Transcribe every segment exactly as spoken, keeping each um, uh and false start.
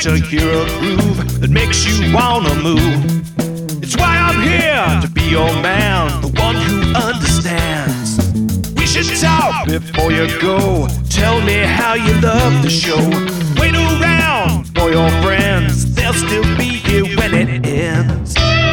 to hear a groove that makes you wanna move. It's why I'm here, to be your man, the one who understands. We should talk before you go. Tell me how you love the show. Wait around for your friends, they'll still be here when it ends.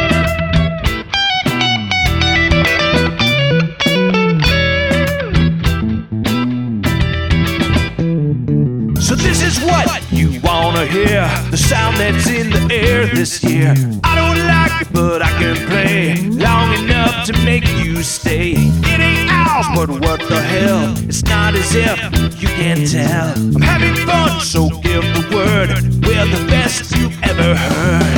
So this is what you wanna hear, the sound that's in the air this year. I don't like it, but I can play long enough to make you stay. It ain't ours, but what the hell? It's not as if you can't tell. I'm having fun, so give the word. We're the best you've ever heard.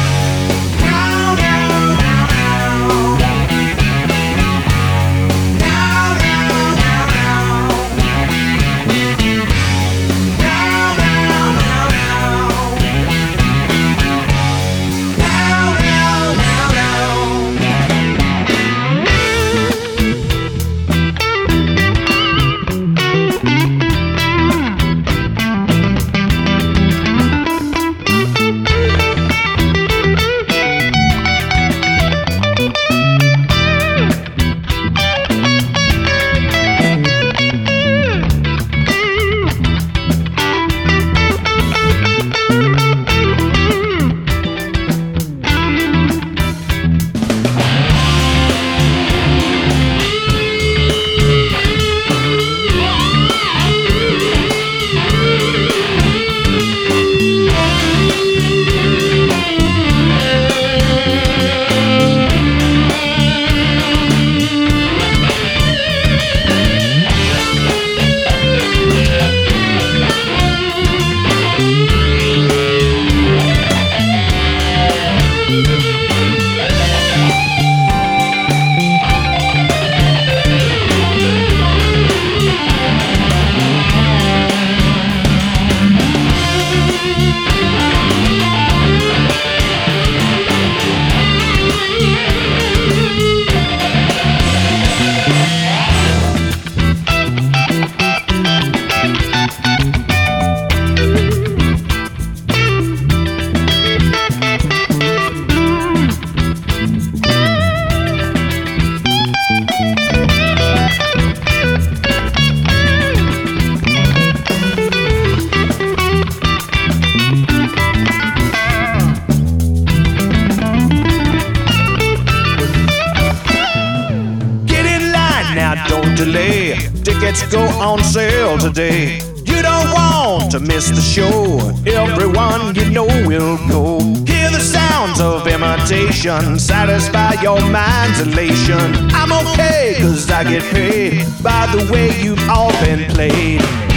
Don't delay, tickets go on sale today. You don't want to miss the show, everyone you know will go. Hear the sounds of imitation, satisfy your mind's elation. I'm okay, cause I get paid by the way you've all been played.